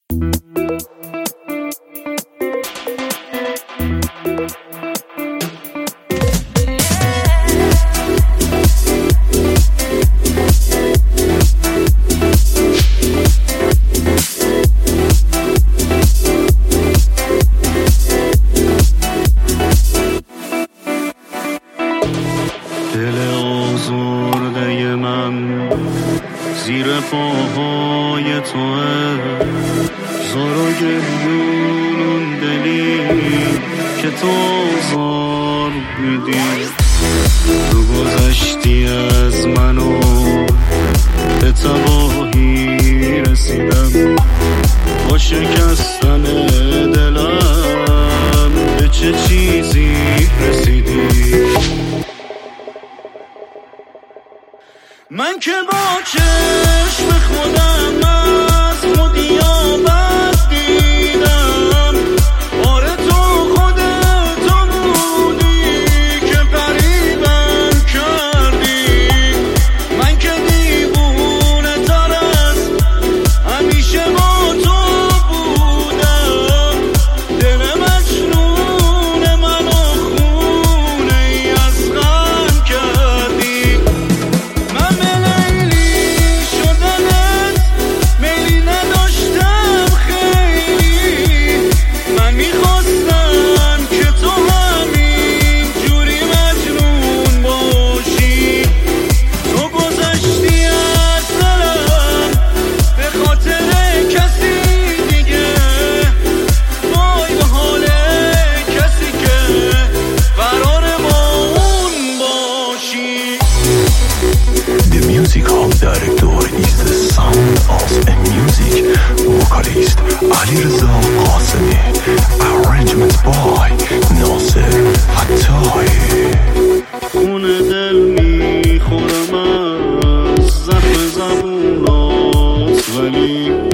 دل آزرده من زیر پاهای توه، زار و گریون دلی که تو آزار میدی. تو گذشتی از منو به تباهی رسیدم، با شکستن دلم به چه چیزی رسیدی. من که با چشم خودم از خودیا بس دیدم، آره تو خودتو بودی که پریدم کردی. من که دیوونه تر از همیشه با تو بودم، دل مجنون منو خونه ای از غم کردی. من Director is the son of a music vocalist Alireza Qasemi. Arrangement by Nasser Attari. خونه دل میخورم از زخم زبونات، ولی